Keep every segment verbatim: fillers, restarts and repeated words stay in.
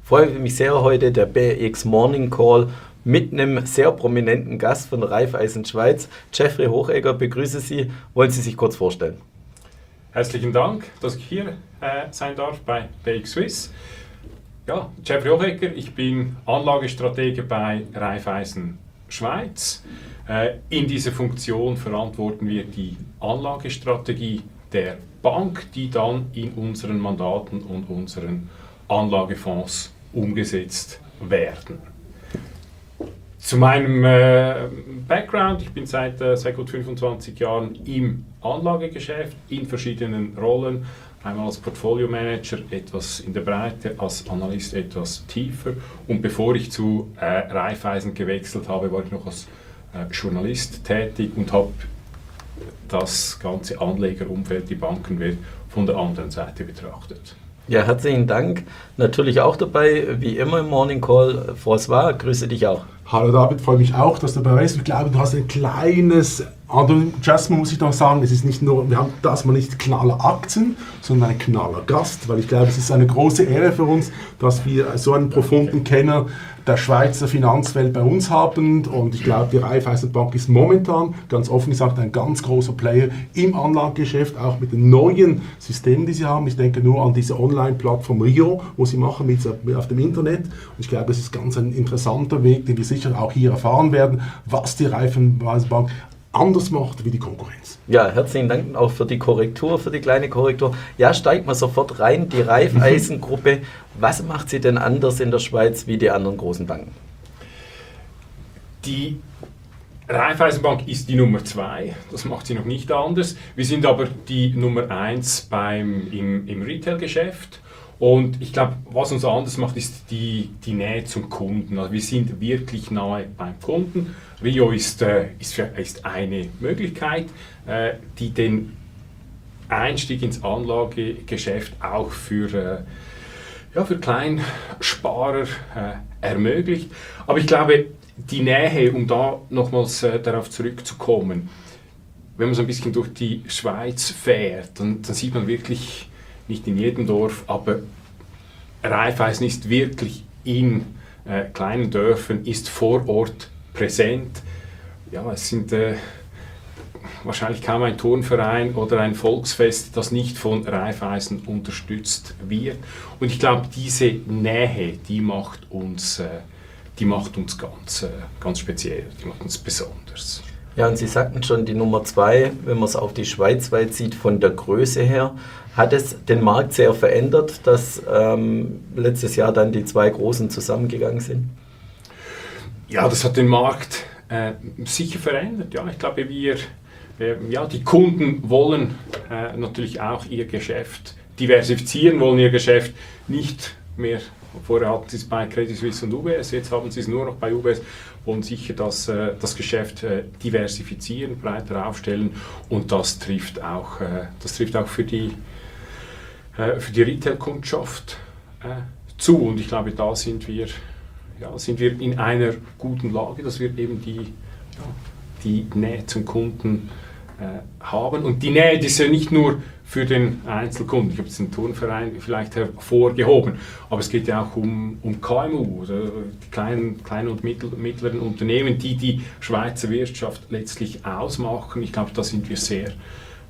freue mich sehr heute, der B X Morning Call mit einem sehr prominenten Gast von der Raiffeisen Schweiz. Jeffrey Hochegger, begrüße Sie. Wollen Sie sich kurz vorstellen? Herzlichen Dank, dass ich hier äh, sein darf bei B X Swiss. Ja, Jeffrey Hochegger, ich bin Anlagestratege bei Raiffeisen Schweiz. Äh, in dieser Funktion verantworten wir die Anlagestrategie der Bank, die dann in unseren Mandaten und unseren Anlagefonds umgesetzt werden. Zu meinem äh, Background, ich bin seit, äh, seit gut fünfundzwanzig Jahren im Anlagegeschäft in verschiedenen Rollen, einmal als Portfolio Manager etwas in der Breite, als Analyst etwas tiefer, und bevor ich zu äh, Raiffeisen gewechselt habe, war ich noch als äh, Journalist tätig und habe das ganze Anlegerumfeld, die Bankenwelt, von der anderen Seite betrachtet. Ja, herzlichen Dank. Natürlich auch dabei, wie immer im Morning Call, François, grüße dich auch. Hallo David, freue mich auch, dass du dabei bist. Ich glaube, du hast ein kleines Adjustment, muss ich noch sagen. Es ist nicht nur, wir haben das mal nicht Knaller Aktien, sondern ein Knaller Gast, weil ich glaube, es ist eine große Ehre für uns, dass wir so einen profunden Kenner der Schweizer Finanzwelt bei uns haben, und ich glaube, die Raiffeisenbank ist momentan, ganz offen gesagt, ein ganz großer Player im Anlagegeschäft, auch mit den neuen Systemen, die sie haben. Ich denke nur an diese Online-Plattform Rio, wo sie machen mit, auf dem Internet, und ich glaube, es ist ganz ein interessanter Weg, den wir sicher auch hier erfahren werden, was die Raiffeisenbank anders macht wie die Konkurrenz. Ja, herzlichen Dank auch für die Korrektur, für die kleine Korrektur. Ja, steigt mal sofort rein, die Raiffeisen-Gruppe. Was macht sie denn anders in der Schweiz wie die anderen großen Banken? Die Raiffeisenbank ist die Nummer zwei, das macht sie noch nicht anders. Wir sind aber die Nummer eins beim, im, im Retail-Geschäft. Und ich glaube, was uns anders macht, ist die, die Nähe zum Kunden. Also wir sind wirklich nahe beim Kunden. Rio ist, äh, ist, ist eine Möglichkeit, äh, die den Einstieg ins Anlagegeschäft auch für, äh, ja, für Kleinsparer äh, ermöglicht. Aber ich glaube, die Nähe, um da nochmals äh, darauf zurückzukommen, wenn man so ein bisschen durch die Schweiz fährt, dann, dann sieht man wirklich, nicht in jedem Dorf, aber Raiffeisen ist wirklich in äh, kleinen Dörfern, ist vor Ort präsent. Ja, es sind äh, wahrscheinlich kaum ein Turnverein oder ein Volksfest, das nicht von Raiffeisen unterstützt wird. Und ich glaube, diese Nähe, die macht uns, äh, die macht uns ganz, äh, ganz speziell, die macht uns besonders. Ja, und Sie sagten schon, die Nummer zwei, wenn man es auf die Schweiz weit sieht, von der Größe her, hat es den Markt sehr verändert, dass ähm, letztes Jahr dann die zwei Großen zusammengegangen sind? Ja, das hat den Markt äh, sicher verändert. Ja, ich glaube, wir, äh, ja, die Kunden wollen äh, natürlich auch ihr Geschäft diversifizieren, wollen ihr Geschäft nicht mehr. Vorher hatten sie es bei Credit Suisse und U B S, jetzt haben sie es nur noch bei U B S, wollen sicher das, äh, das Geschäft äh, diversifizieren, breiter aufstellen, und das trifft auch, äh, das trifft auch für die, äh, für die Retail-Kundschaft äh, zu, und ich glaube, da sind wir, ja, sind wir in einer guten Lage, dass wir eben die, ja, die Nähe zum Kunden äh, haben, und die Nähe, die ist ja nicht nur für den Einzelkunden. Ich habe jetzt den Turnverein vielleicht hervorgehoben, aber es geht ja auch um, um K M U, oder die kleinen, kleinen und mittel, mittleren Unternehmen, die die Schweizer Wirtschaft letztlich ausmachen. Ich glaube, da sind wir sehr äh,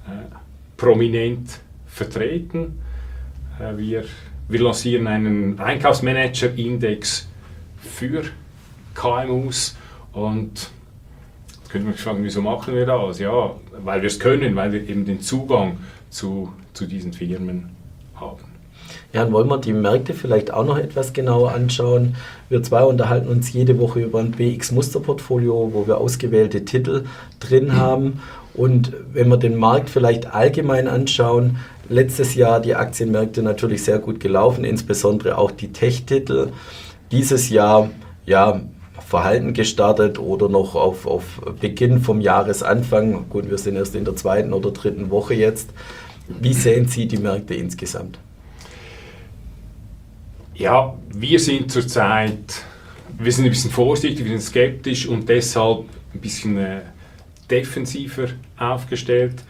prominent vertreten. Äh, wir, wir lancieren einen Einkaufsmanager-Index für K M Us, und jetzt könnte man fragen, wieso machen wir das? Ja, weil wir es können, weil wir eben den Zugang Zu, zu diesen Firmen haben. Ja, und wollen wir die Märkte vielleicht auch noch etwas genauer anschauen. Wir zwei unterhalten uns jede Woche über ein B X-Musterportfolio, wo wir ausgewählte Titel drin haben. Und wenn wir den Markt vielleicht allgemein anschauen, letztes Jahr die Aktienmärkte natürlich sehr gut gelaufen, insbesondere auch die Tech-Titel. Dieses Jahr, ja, verhalten gestartet oder noch auf, auf Beginn vom Jahresanfang. Gut, wir sind erst in der zweiten oder dritten Woche jetzt. Wie sehen Sie die Märkte insgesamt? Ja, wir sind zurzeit, wir sind ein bisschen vorsichtig, wir sind skeptisch und deshalb ein bisschen äh, defensiver aufgestellt.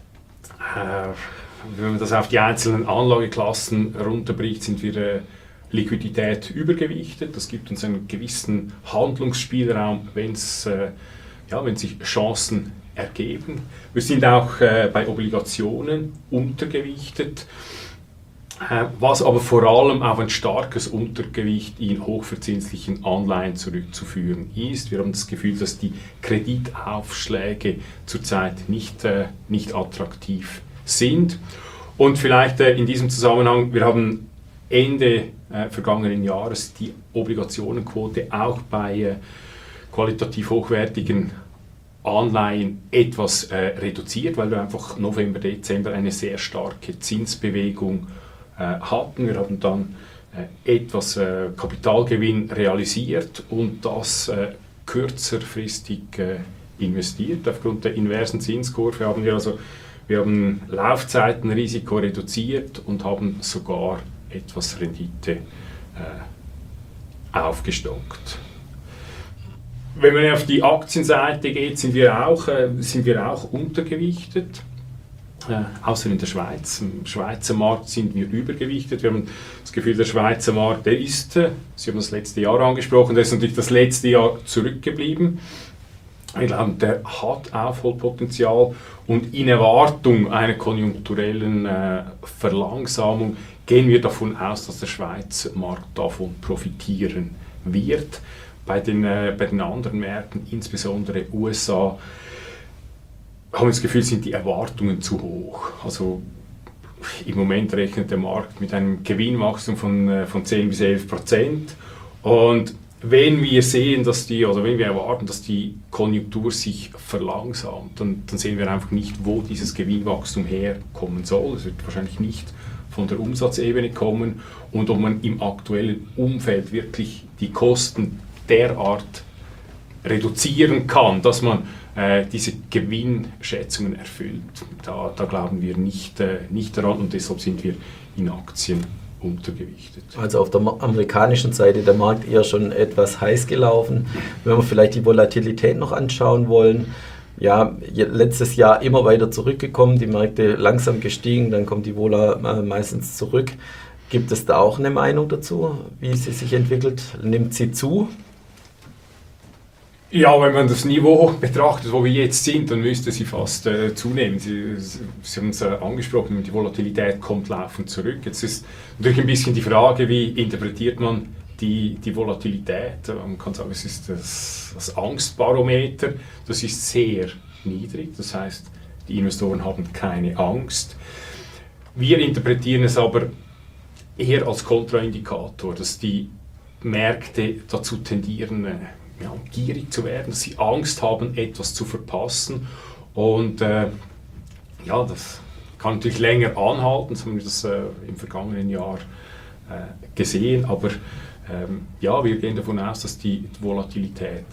Äh, wenn man das auf die einzelnen Anlageklassen runterbricht, sind wir äh, Liquidität übergewichtet. Das gibt uns einen gewissen Handlungsspielraum, wenn's, äh, ja, wenn sich Chancen ergeben. Wir sind auch äh, bei Obligationen untergewichtet, äh, was aber vor allem auf ein starkes Untergewicht in hochverzinslichen Anleihen zurückzuführen ist. Wir haben das Gefühl, dass die Kreditaufschläge zurzeit nicht, äh, nicht attraktiv sind. Und vielleicht äh, in diesem Zusammenhang, wir haben Ende äh, vergangenen Jahres die Obligationenquote auch bei äh, qualitativ hochwertigen Anleihen etwas äh, reduziert, weil wir einfach November, Dezember eine sehr starke Zinsbewegung äh, hatten. Wir haben dann äh, etwas äh, Kapitalgewinn realisiert und das äh, kürzerfristig äh, investiert. Aufgrund der inversen Zinskurve haben wir also wir haben Laufzeitenrisiko reduziert und haben sogar etwas Rendite äh, aufgestockt. Wenn man auf die Aktienseite geht, sind wir auch, äh, sind wir auch untergewichtet, äh, außer in der Schweiz. Im Schweizer Markt sind wir übergewichtet. Wir haben das Gefühl, der Schweizer Markt, der ist, äh, Sie haben das letzte Jahr angesprochen, der ist natürlich das letzte Jahr zurückgeblieben. Ich glaube, der hat Aufholpotenzial und in Erwartung einer konjunkturellen äh, Verlangsamung gehen wir davon aus, dass der Schweizer Markt davon profitieren wird. Bei den, äh, bei den anderen Märkten, insbesondere U S A, haben wir das Gefühl, sind die Erwartungen zu hoch. Also im Moment rechnet der Markt mit einem Gewinnwachstum von, äh, von zehn bis elf Prozent. Und wenn wir sehen, dass die, oder wenn wir erwarten, dass die Konjunktur sich verlangsamt, dann, dann sehen wir einfach nicht, wo dieses Gewinnwachstum herkommen soll. Es wird wahrscheinlich nicht von der Umsatzebene kommen und ob man im aktuellen Umfeld wirklich die Kosten derart reduzieren kann, dass man äh, diese Gewinnschätzungen erfüllt. Da, da glauben wir nicht, äh, nicht daran und deshalb sind wir in Aktien untergewichtet. Also auf der amerikanischen Seite der Markt eher schon etwas heiß gelaufen. Wenn wir vielleicht die Volatilität noch anschauen wollen, ja, letztes Jahr immer weiter zurückgekommen, die Märkte langsam gestiegen, dann kommt die Vola äh, meistens zurück. Gibt es da auch eine Meinung dazu, wie sie sich entwickelt? Nimmt sie zu? Ja, wenn man das Niveau betrachtet, wo wir jetzt sind, dann müsste sie fast äh, zunehmen. Sie, Sie haben es äh, angesprochen, die Volatilität kommt laufend zurück. Jetzt ist natürlich ein bisschen die Frage, wie interpretiert man die, die Volatilität? Man kann sagen, es ist das, das Angstbarometer, das ist sehr niedrig. Das heißt, die Investoren haben keine Angst. Wir interpretieren es aber eher als Kontraindikator, dass die Märkte dazu tendieren, äh, Ja, gierig zu werden, dass sie Angst haben, etwas zu verpassen. Und äh, ja, das kann natürlich länger anhalten, so haben wir das äh, im vergangenen Jahr äh, gesehen. Aber ähm, ja, wir gehen davon aus, dass die Volatilität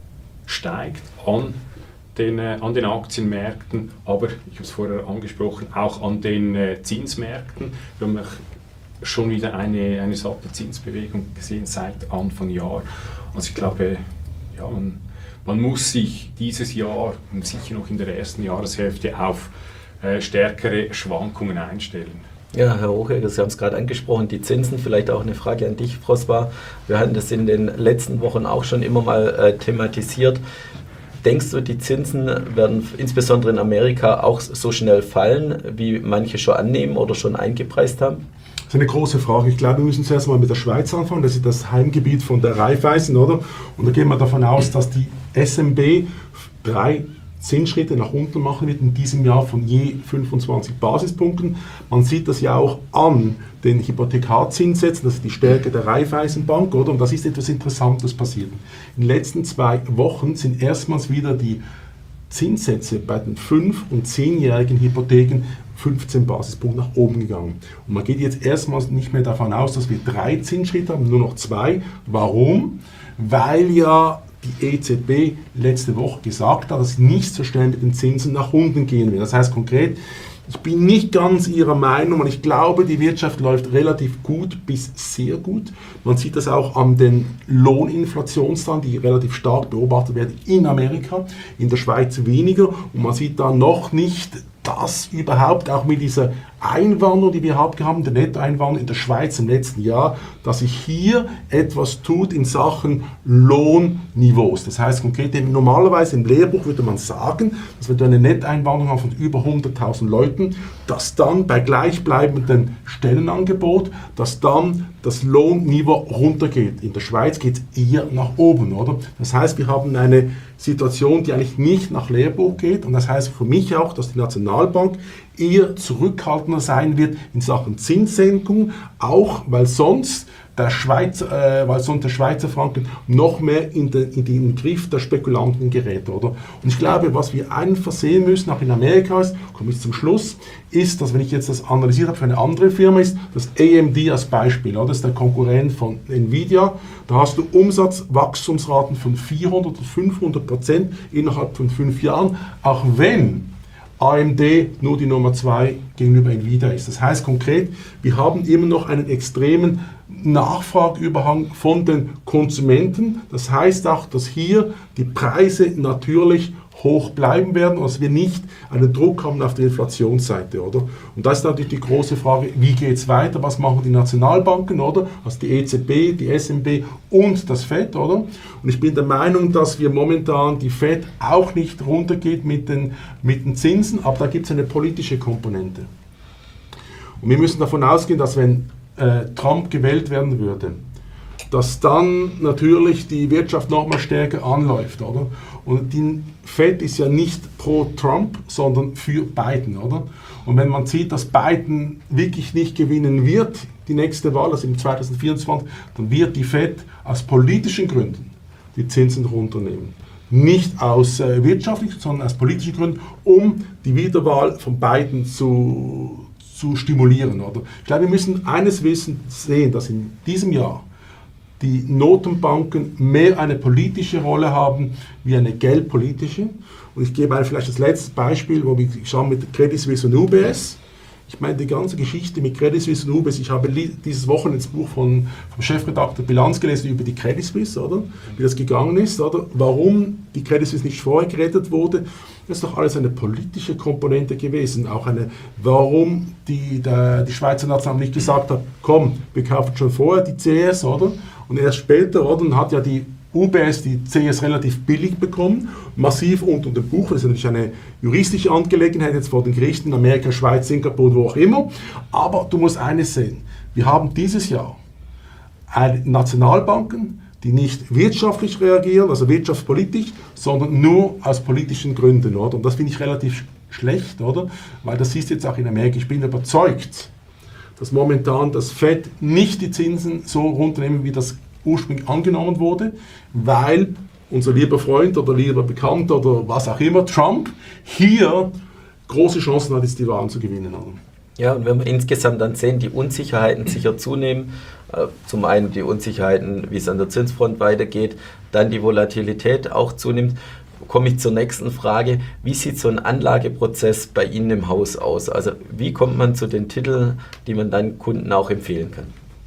steigt an den, äh, an den Aktienmärkten, aber ich habe es vorher angesprochen, auch an den äh, Zinsmärkten. Wir haben schon wieder eine, eine satte Zinsbewegung gesehen seit Anfang Jahr. Also ich glaube, ja, man, man muss sich dieses Jahr und sicher noch in der ersten Jahreshälfte auf äh, stärkere Schwankungen einstellen. Ja, Herr Hochegger, Sie haben es gerade angesprochen, die Zinsen, vielleicht auch eine Frage an dich, Prosper. Wir hatten das in den letzten Wochen auch schon immer mal äh, thematisiert. Denkst du, die Zinsen werden insbesondere in Amerika auch so schnell fallen, wie manche schon annehmen oder schon eingepreist haben? Das ist eine große Frage. Ich glaube, wir müssen zuerst mal mit der Schweiz anfangen. Das ist das Heimgebiet von der Raiffeisen, oder? Und da gehen wir davon aus, dass die S N B drei Zinsschritte nach unten machen wird in diesem Jahr von je fünfundzwanzig Basispunkten. Man sieht das ja auch an den Hypothekarzinssätzen, das ist die Stärke der Raiffeisenbank, oder? Und das ist etwas Interessantes passiert. In den letzten zwei Wochen sind erstmals wieder die Zinssätze bei den fünf- und zehnjährigen Hypotheken fünfzehn Basispunkte nach oben gegangen. Und man geht jetzt erstmals nicht mehr davon aus, dass wir drei Zinsschritte haben, nur noch zwei. Warum? Weil ja die E Z B letzte Woche gesagt hat, dass sie nicht so schnell mit den Zinsen nach unten gehen will. Das heißt konkret, ich bin nicht ganz Ihrer Meinung und ich glaube, die Wirtschaft läuft relativ gut bis sehr gut. Man sieht das auch an den Lohninflationszahlen, die relativ stark beobachtet werden in Amerika, in der Schweiz weniger. Und man sieht da noch nicht dass überhaupt auch mit dieser Einwanderung, die wir haben, der Nettoeinwanderung in der Schweiz im letzten Jahr, dass sich hier etwas tut in Sachen Lohnniveaus. Das heißt konkret, normalerweise im Lehrbuch würde man sagen, dass wir eine Nettoeinwanderung haben von über hunderttausend Leuten, dass dann bei gleichbleibendem Stellenangebot, dass dann das Lohnniveau runtergeht. In der Schweiz geht es eher nach oben, oder? Das heißt, wir haben eine Situation, die eigentlich nicht nach Lehrbuch geht, und das heißt für mich auch, dass die Nationalbank eher zurückhaltender sein wird in Sachen Zinssenkung, auch weil sonst der Schweizer, äh, weil sonst der Schweizer Franken noch mehr in den, in den Griff der Spekulanten gerät, oder? Und ich glaube, was wir einfach sehen müssen, auch in Amerika ist, komme ich zum Schluss, ist, dass wenn ich jetzt das analysiert habe für eine andere Firma, ist das A M D als Beispiel, oder? Das ist der Konkurrent von Nvidia. Da hast du Umsatzwachstumsraten von vierhundert und fünfhundert Prozent innerhalb von fünf Jahren, auch wenn A M D nur die Nummer zwei gegenüber Nvidia ist. Das heißt konkret, wir haben immer noch einen extremen Nachfrageüberhang von den Konsumenten. Das heißt auch, dass hier die Preise natürlich hoch bleiben werden und dass wir nicht einen Druck haben auf der Inflationsseite, oder? Und das ist natürlich die große Frage, wie geht es weiter, was machen die Nationalbanken, oder? Also die E Z B, die S N B und das Fed, oder? Und ich bin der Meinung, dass wir momentan die Fed auch nicht runtergeht mit den, mit den Zinsen, aber da gibt es eine politische Komponente. Und wir müssen davon ausgehen, dass wenn äh, Trump gewählt werden würde, dass dann natürlich die Wirtschaft noch mal stärker anläuft, oder? Und die Fed ist ja nicht pro Trump, sondern für Biden, oder? Und wenn man sieht, dass Biden wirklich nicht gewinnen wird, die nächste Wahl, also im zwanzig vierundzwanzig, dann wird die Fed aus politischen Gründen die Zinsen runternehmen. Nicht aus äh, wirtschaftlichen, sondern aus politischen Gründen, um die Wiederwahl von Biden zu, zu stimulieren, oder? Ich glaube, wir müssen eines wissen, sehen, dass in diesem Jahr die Notenbanken mehr eine politische Rolle haben wie eine geldpolitische. Und ich gebe vielleicht das letzte Beispiel, wo wir schauen mit Credit Suisse und U B S. Ich meine, die ganze Geschichte mit Credit Suisse und U B S, ich habe dieses Wochenende das Buch von, vom Chefredakteur Bilanz gelesen über die Credit Suisse, oder? Wie das gegangen ist, oder? Warum die Credit Suisse nicht vorher gerettet wurde. Das ist doch alles eine politische Komponente gewesen. Auch eine, warum die, der, die Schweizer Nationalbank nicht gesagt hat, komm, wir kaufen schon vorher die C S, oder? Und erst später, oder, dann hat ja die U B S die C S relativ billig bekommen, massiv unter dem Buch. Das ist natürlich eine juristische Angelegenheit jetzt vor den Gerichten in Amerika, Schweiz, Singapur, wo auch immer. Aber du musst eines sehen, wir haben dieses Jahr Nationalbanken, die nicht wirtschaftlich reagieren, also wirtschaftspolitisch, sondern nur aus politischen Gründen, oder? Und das finde ich relativ schlecht, oder? Weil das siehst du jetzt auch in Amerika. Ich bin überzeugt, dass momentan das Fed nicht die Zinsen so runternehmen, wie das ursprünglich angenommen wurde, weil unser lieber Freund oder lieber Bekannter oder was auch immer, Trump, hier große Chancen hat, jetzt die Wahlen zu gewinnen. Ja, und wenn wir insgesamt dann sehen, die Unsicherheiten sicher zunehmen, äh, zum einen die Unsicherheiten, wie es an der Zinsfront weitergeht, dann die Volatilität auch zunimmt, komme ich zur nächsten Frage. Wie sieht so ein Anlageprozess bei Ihnen im Haus aus? Also wie kommt man zu den Titeln, die man dann Kunden auch empfehlen kann?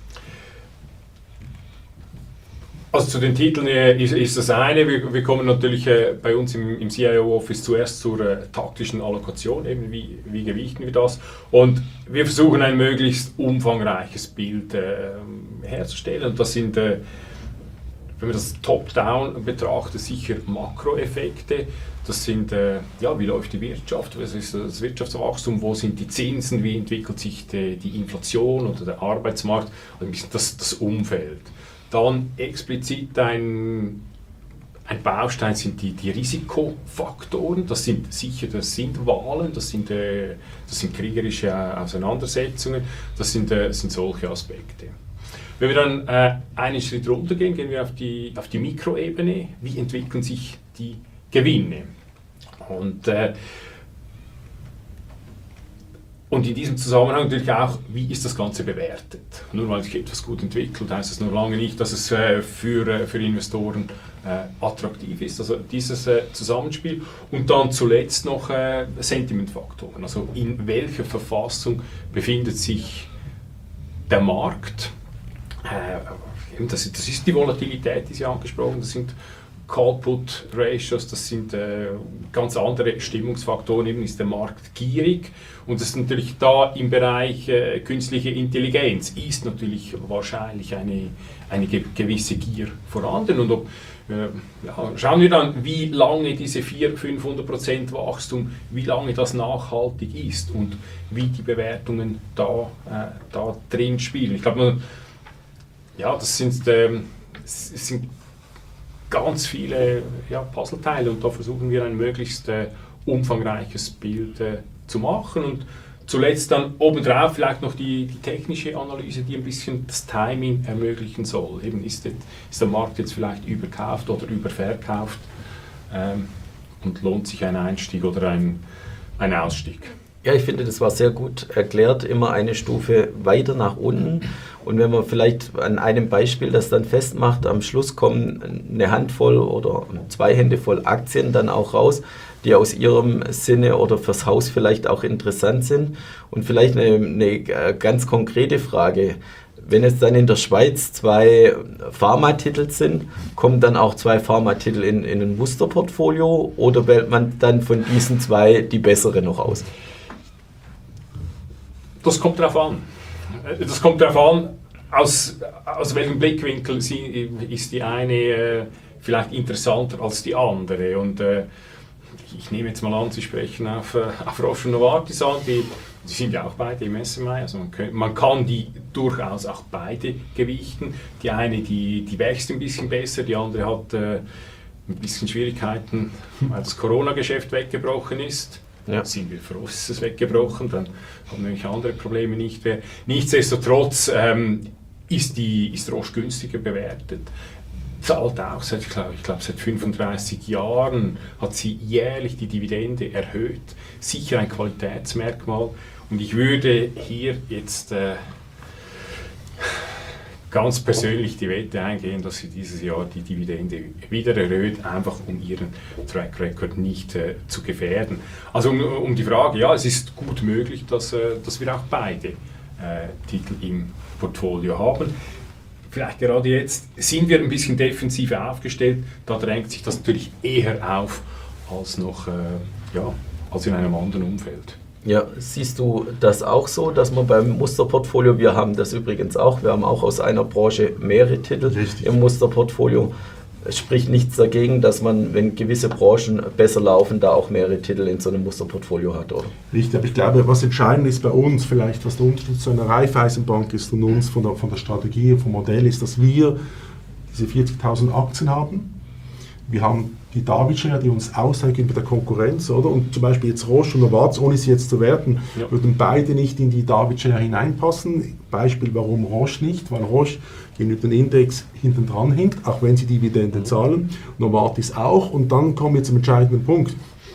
Also zu den Titeln äh, ist, ist das eine, wir, wir kommen natürlich äh, bei uns im, im C I O-Office zuerst zur äh, taktischen Allokation, eben wie, wie gewichten wir das, und wir versuchen ein möglichst umfangreiches Bild äh, herzustellen, und das sind, äh, wenn man das Top-Down betrachtet, sicher Makroeffekte. Das sind, äh, ja, wie läuft die Wirtschaft, was ist das Wirtschaftswachstum, wo sind die Zinsen, wie entwickelt sich die, die Inflation oder der Arbeitsmarkt, also ein bisschen das, das Umfeld. Dann explizit ein, ein Baustein sind die, die Risikofaktoren, das sind sicher, das sind Wahlen, das sind, äh, das sind kriegerische Auseinandersetzungen, das sind, äh, sind solche Aspekte. Wenn wir dann äh, einen Schritt runtergehen, gehen wir auf die, auf die Mikroebene, wie entwickeln sich die Gewinne. Und, äh, und in diesem Zusammenhang natürlich auch, wie ist das Ganze bewertet. Nur weil sich etwas gut entwickelt, heißt es noch lange nicht, dass es äh, für, äh, für Investoren äh, attraktiv ist. Also dieses äh, Zusammenspiel. Und dann zuletzt noch äh, Sentimentfaktoren. Also in welcher Verfassung befindet sich der Markt? Äh, das, das ist die Volatilität, die Sie angesprochen haben. Das sind Call-Put-Ratios, das sind äh, ganz andere Stimmungsfaktoren, eben ist der Markt gierig und das ist natürlich da im Bereich äh, künstliche Intelligenz ist natürlich wahrscheinlich eine, eine ge gewisse Gier vorhanden und ob, äh, ja, schauen wir dann, wie lange diese vierhundert bis fünfhundert Prozent Wachstum, wie lange das nachhaltig ist und wie die Bewertungen da, äh, da drin spielen. Ich glaube, ja, das sind, ähm, das sind ganz viele ja, Puzzleteile und da versuchen wir ein möglichst äh, umfangreiches Bild äh, zu machen und zuletzt dann obendrauf vielleicht noch die, die technische Analyse, die ein bisschen das Timing ermöglichen soll. Eben ist, det, ist der Markt jetzt vielleicht überkauft oder überverkauft ähm, und lohnt sich ein Einstieg oder ein, ein Ausstieg. Ja, ich finde, das war sehr gut erklärt, immer eine Stufe weiter nach unten. Und wenn man vielleicht an einem Beispiel das dann festmacht, am Schluss kommen eine Handvoll oder zwei Hände voll Aktien dann auch raus, die aus ihrem Sinne oder fürs Haus vielleicht auch interessant sind. Und vielleicht eine, eine ganz konkrete Frage. Wenn es dann in der Schweiz zwei Pharmatitel sind, kommen dann auch zwei Pharmatitel in, in ein Musterportfolio oder wählt man dann von diesen zwei die bessere noch aus? Das kommt darauf an. Das kommt darauf an, aus, aus welchem Blickwinkel sie, ist die eine äh, vielleicht interessanter als die andere. Und äh, ich nehme jetzt mal an, Sie sprechen auf, äh, auf Roche und Novartis an, die, die sind ja auch beide im S M I, also man, kann, man kann die durchaus auch beide gewichten. Die eine, die, die wächst ein bisschen besser, die andere hat äh, ein bisschen Schwierigkeiten, weil das Corona-Geschäft weggebrochen ist. Ja. Sind wir froh, ist es weggebrochen, dann haben nämlich andere Probleme nicht mehr. Nichtsdestotrotz ähm, ist, die, ist Roche günstiger bewertet. Zahlt auch seit, ich glaube, ich glaube, seit fünfunddreißig Jahren hat sie jährlich die Dividende erhöht. Sicher ein Qualitätsmerkmal. Und ich würde hier jetzt äh, ganz persönlich die Wette eingehen, dass sie dieses Jahr die Dividende wieder erhöht, einfach um ihren Track Record nicht äh, zu gefährden. Also um, um die Frage, ja, es ist gut möglich, dass, äh, dass wir auch beide äh, Titel im Portfolio haben. Vielleicht gerade jetzt sind wir ein bisschen defensiver aufgestellt, da drängt sich das natürlich eher auf als noch äh, ja, als in einem anderen Umfeld. Ja, siehst du das auch so, dass man beim Musterportfolio, wir haben das übrigens auch, wir haben auch aus einer Branche mehrere Titel Richtig. Im Musterportfolio. Es spricht nichts dagegen, dass man, wenn gewisse Branchen besser laufen, da auch mehrere Titel in so einem Musterportfolio hat, oder? Richtig, aber ich glaube, was entscheidend ist bei uns, vielleicht was der Unterschied zu einer Raiffeisenbank ist und uns von der, von der Strategie, vom Modell, ist, dass wir diese vierzigtausend Aktien haben. Wir haben die David-Share, die uns auszeichnet mit der Konkurrenz, oder? Und zum Beispiel jetzt Roche und Novartis, ohne sie jetzt zu werten, ja. würden beide nicht in die David-Share hineinpassen. Beispiel, warum Roche nicht? Weil Roche gegenüber dem Index hinten dran hinkt, auch wenn sie Dividenden zahlen. Novartis auch. Und dann kommen wir zum entscheidenden Punkt.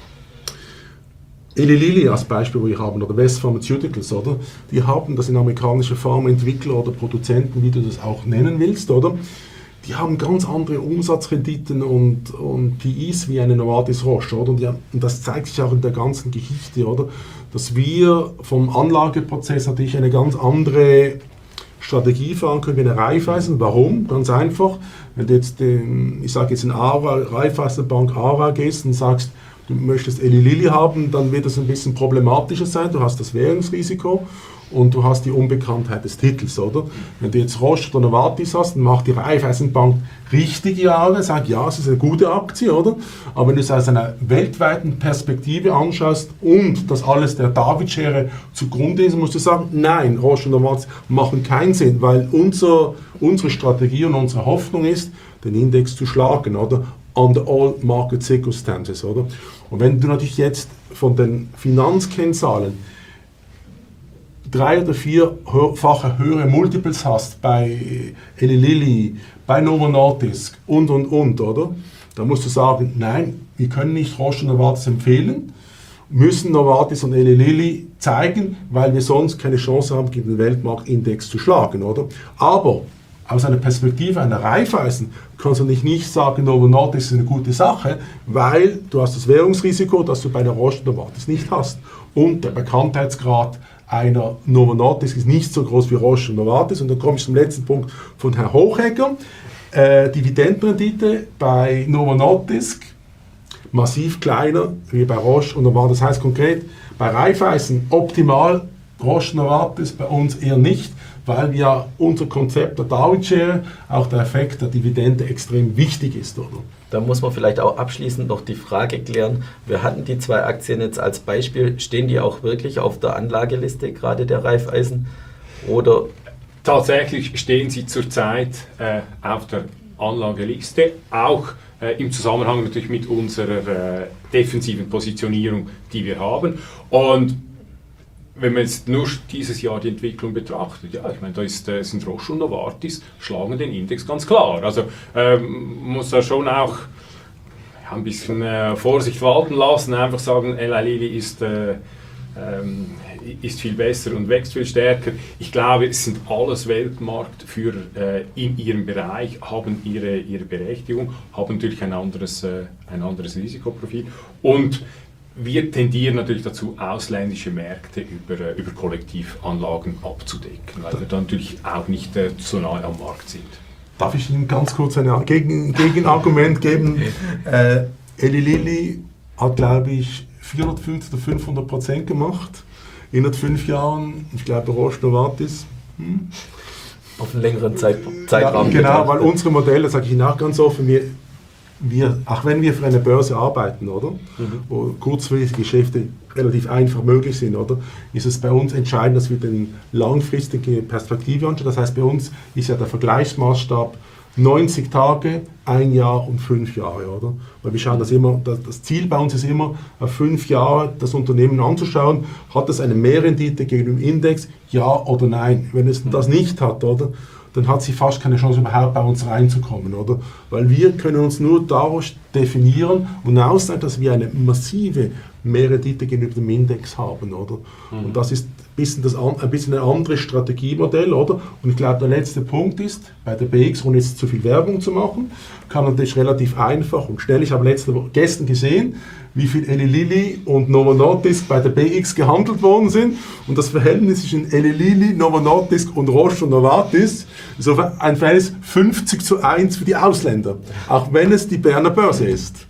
Eli Lilly als Beispiel, wo wir haben, oder West Pharmaceuticals, oder? Die haben, das sind amerikanische Pharmaentwickler oder Produzenten, wie du das auch nennen willst, oder? Die haben ganz andere Umsatzrenditen und, und P Is wie eine Novartis Roche, oder? Und, die, und das zeigt sich auch in der ganzen Geschichte, oder? Dass wir vom Anlageprozess natürlich eine ganz andere Strategie fahren können wie eine Raiffeisen. Warum? Ganz einfach. Wenn du jetzt, den, ich sage jetzt in Ara, Raiffeisenbank Ara gehst und sagst, du möchtest Eli Lilly haben, dann wird das ein bisschen problematischer sein. Du hast das Währungsrisiko und du hast die Unbekanntheit des Titels, oder? Wenn du jetzt Roche oder Novartis hast, dann macht die Raiffeisenbank richtige Jahre, sagt, ja, es ist eine gute Aktie, oder? Aber wenn du es aus einer weltweiten Perspektive anschaust und das alles der David-Schere zugrunde ist, musst du sagen, nein, Roche und Novartis machen keinen Sinn, weil unser, unsere Strategie und unsere Hoffnung ist, den Index zu schlagen, oder? Under all market circumstances, oder? Und wenn du natürlich jetzt von den Finanzkennzahlen drei- oder vierfache höhere Multiples hast bei Eli Lilly, bei Novo Nordisk und, und, und, oder? Da musst du sagen, nein, wir können nicht Roche und Novartis empfehlen, müssen Novartis und Eli Lilly zeigen, weil wir sonst keine Chance haben, gegen den Weltmarktindex zu schlagen, oder? Aber aus einer Perspektive einer Raiffeisen kannst du nicht, nicht sagen, Novo Nordisk ist eine gute Sache, weil du hast das Währungsrisiko, das du bei der Roche und Novartis nicht hast. Und der Bekanntheitsgrad einer Novo Nordisk ist nicht so groß wie Roche und Novartis. Und dann komme ich zum letzten Punkt von Herrn Hochegger. Äh, Dividendenrendite bei Novo Nordisk massiv kleiner wie bei Roche und Novartis. Das heißt konkret, bei Raiffeisen optimal, Roche Novartis bei uns eher nicht, weil ja unser Konzept der Darwin Share, auch der Effekt der Dividende extrem wichtig ist, oder? Da muss man vielleicht auch abschließend noch die Frage klären, wir hatten die zwei Aktien jetzt als Beispiel, stehen die auch wirklich auf der Anlageliste, gerade der Raiffeisen? Oder? Tatsächlich stehen sie zurzeit äh, auf der Anlageliste, auch äh, im Zusammenhang natürlich mit unserer äh, defensiven Positionierung, die wir haben. Und wenn man jetzt nur dieses Jahr die Entwicklung betrachtet, ja, ich meine, da ist, äh, sind Roche und Novartis, schlagen den Index ganz klar. Also ähm, muss da schon auch ja, ein bisschen äh, Vorsicht walten lassen, einfach sagen, Eli Lilly ist, äh, ähm, ist viel besser und wächst viel stärker. Ich glaube, es sind alles Weltmarktführer äh, in ihrem Bereich, haben ihre, ihre Berechtigung, haben natürlich ein anderes, äh, ein anderes Risikoprofil und wir tendieren natürlich dazu, ausländische Märkte über, äh, über Kollektivanlagen abzudecken, weil wir dann natürlich auch nicht äh, so nahe am Markt sind. Darf ich Ihnen ganz kurz ein Gegen Gegenargument geben? äh, Eli Lilly hat, glaube ich, vierhundertfünfzig oder fünfhundert Prozent gemacht in fünf Jahren. Ich glaube, Roche Novartis. Hm? Auf einen längeren Zeit Zeitraum. Ja, genau, weil unsere Modelle, sage ich Ihnen auch ganz offen, wir Wir, auch wenn wir für eine Börse arbeiten, oder, mhm. wo kurzfristige Geschäfte relativ einfach möglich sind, oder, ist es bei uns entscheidend, dass wir den langfristige Perspektive anschauen. Das heißt, bei uns ist ja der Vergleichsmaßstab neunzig Tage, ein Jahr und fünf Jahre, oder? Weil wir schauen das immer, das Ziel bei uns ist immer, auf fünf Jahre das Unternehmen anzuschauen, hat es eine Mehrrendite gegenüber dem Index, ja oder nein? Wenn es das nicht hat, oder, dann hat sie fast keine Chance, überhaupt bei uns reinzukommen, oder? Weil wir können uns nur daraus definieren und aussagen, dass wir eine massive Mehrrendite gegenüber dem Index haben, oder? Mhm. Und das ist ein bisschen, das, ein bisschen ein anderes Strategiemodell, oder? Und ich glaube, der letzte Punkt ist, bei der B X, ohne jetzt zu viel Werbung zu machen, kann man das relativ einfach und schnell, ich habe letzte Woche, gestern gesehen, wie viel Eli Lilly und Novo Nordisk bei der B X gehandelt worden sind. Und das Verhältnis zwischen Eli Lilly, Novo Nordisk und Roche und Novartis ist ein Verhältnis fünfzig zu eins für die Ausländer, auch wenn es die Berner Börse ist.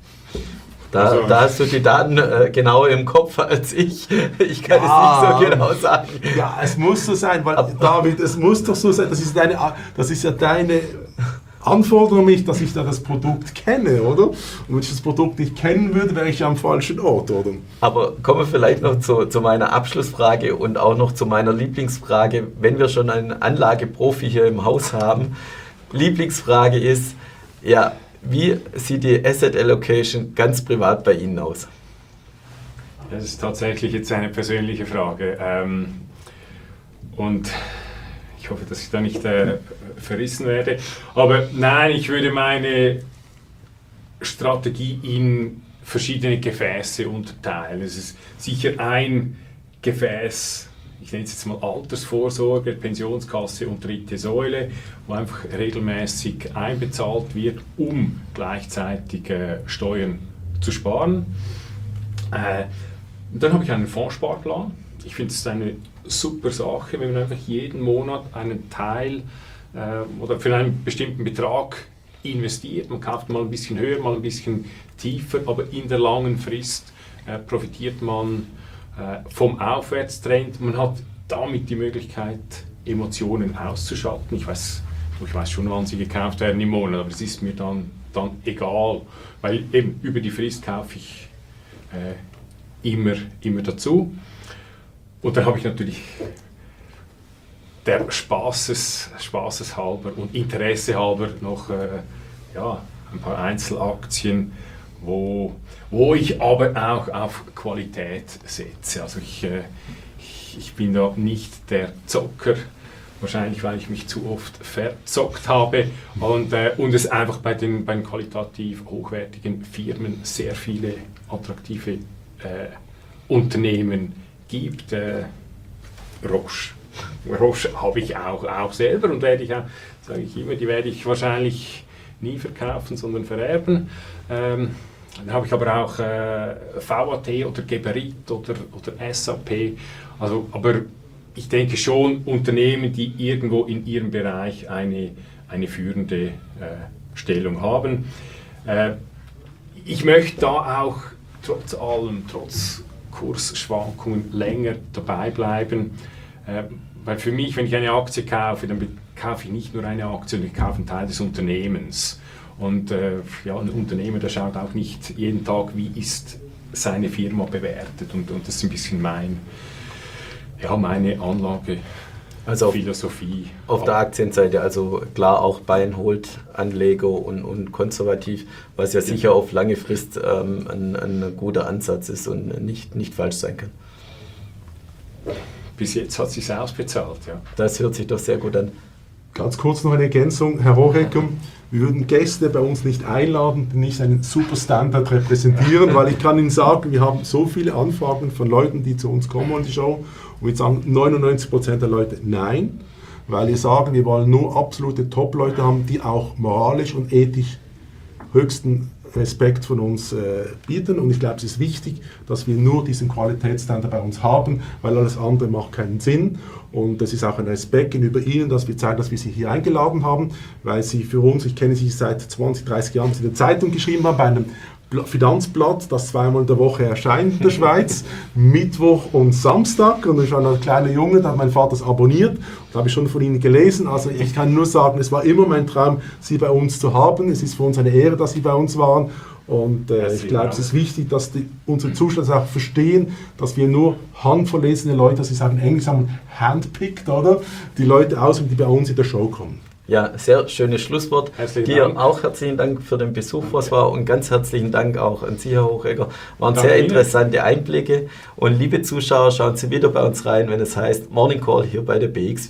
Da, also, da hast du die Daten äh, genauer im Kopf als ich. Ich kann ja, es nicht so genau sagen. Ja, es muss so sein, weil Aber, David, es muss doch so sein. Das ist, deine, das ist ja deine Anforderung, mich, dass ich da das Produkt kenne, oder? Und wenn ich das Produkt nicht kennen würde, wäre ich ja am falschen Ort, oder? Aber kommen wir vielleicht noch zu, zu meiner Abschlussfrage und auch noch zu meiner Lieblingsfrage, wenn wir schon einen Anlageprofi hier im Haus haben. Lieblingsfrage ist, ja, wie sieht die Asset Allocation ganz privat bei Ihnen aus? Das ist tatsächlich jetzt eine persönliche Frage. Ähm, und ich hoffe, dass ich da nicht äh, verrissen werde. Aber nein, ich würde meine Strategie in verschiedene Gefäße unterteilen. Es ist sicher ein Gefäß, ich nenne es jetzt mal Altersvorsorge, Pensionskasse und dritte Säule, wo einfach regelmäßig einbezahlt wird, um gleichzeitig äh, Steuern zu sparen. Äh, und dann habe ich einen Fondssparplan. Ich finde es eine super Sache, wenn man einfach jeden Monat einen Teil äh, oder für einen bestimmten Betrag investiert. Man kauft mal ein bisschen höher, mal ein bisschen tiefer, aber in der langen Frist äh, profitiert man vom Aufwärtstrend. Man hat damit die Möglichkeit, Emotionen auszuschalten. Ich weiß, ich weiß schon, wann sie gekauft werden im Monat, aber es ist mir dann, dann egal, weil eben über die Frist kaufe ich äh, immer, immer dazu. Und dann habe ich natürlich der Spaßes, Spaßes halber und Interesse halber noch äh, ja, ein paar Einzelaktien, Wo, wo ich aber auch auf Qualität setze. Also ich, äh, ich, ich bin da nicht der Zocker, wahrscheinlich weil ich mich zu oft verzockt habe und, äh, und es einfach bei den, bei den qualitativ hochwertigen Firmen sehr viele attraktive äh, Unternehmen gibt. Äh, Roche. Roche habe ich auch, auch selber und werde ich auch, sage ich immer, die werde ich wahrscheinlich nie verkaufen, sondern vererben. Ähm, Dann habe ich aber auch äh, V A T oder Geberit oder, oder S A P. Also, aber ich denke schon Unternehmen, die irgendwo in ihrem Bereich eine, eine führende äh, Stellung haben. Äh, ich möchte da auch trotz allem, trotz Kursschwankungen länger dabei bleiben, äh, weil für mich, wenn ich eine Aktie kaufe, dann kaufe ich nicht nur eine Aktie, sondern ich kaufe einen Teil des Unternehmens. Und äh, ja, ein Unternehmer, der schaut auch nicht jeden Tag, wie ist seine Firma bewertet. Und, und das ist ein bisschen mein, ja, meine Anlage. Also auf, Philosophie. Auf der Aktienseite, also klar auch Buy and Hold Anleger und, und konservativ, was ja sicher auf lange Frist ähm, ein, ein guter Ansatz ist und nicht, nicht falsch sein kann. Bis jetzt hat es sich ausbezahlt, ja. Das hört sich doch sehr gut an. Ganz kurz noch eine Ergänzung, Herr Hohecker. Wir würden Gäste bei uns nicht einladen, die nicht einen super Standard repräsentieren, weil ich kann Ihnen sagen, wir haben so viele Anfragen von Leuten, die zu uns kommen an die Show und wir sagen neunundneunzig Prozent der Leute nein, weil wir sagen, wir wollen nur absolute Top-Leute haben, die auch moralisch und ethisch höchsten Respekt von uns äh, bieten und ich glaube, es ist wichtig, dass wir nur diesen Qualitätsstandard bei uns haben, weil alles andere macht keinen Sinn und das ist auch ein Respekt gegenüber Ihnen, dass wir zeigen, dass wir Sie hier eingeladen haben, weil Sie für uns, ich kenne Sie seit zwanzig, dreißig Jahren, Sie in der Zeitung geschrieben haben, bei einem Finanzblatt, das zweimal in der Woche erscheint in der Schweiz, Mittwoch und Samstag und ich war ein kleiner Junge, da hat mein Vater es abonniert, da habe ich schon von Ihnen gelesen, also ich kann nur sagen, es war immer mein Traum, Sie bei uns zu haben, es ist für uns eine Ehre, dass Sie bei uns waren und äh, ich glaube, es ist wichtig, dass die, unsere Zuschauer auch verstehen, dass wir nur handverlesene Leute, dass Sie sagen, in Englisch sagen, handpicked, oder? Die Leute aus, die bei uns in der Show kommen. Ja, sehr schönes Schlusswort. Herzlichen Dir Dank. auch herzlichen Dank für den Besuch, was war und ganz herzlichen Dank auch an Sie, Herr Hochecker. Waren Danke sehr Ihnen. interessante Einblicke und liebe Zuschauer, schauen Sie wieder bei uns rein, wenn es heißt Morning Call hier bei der B X W.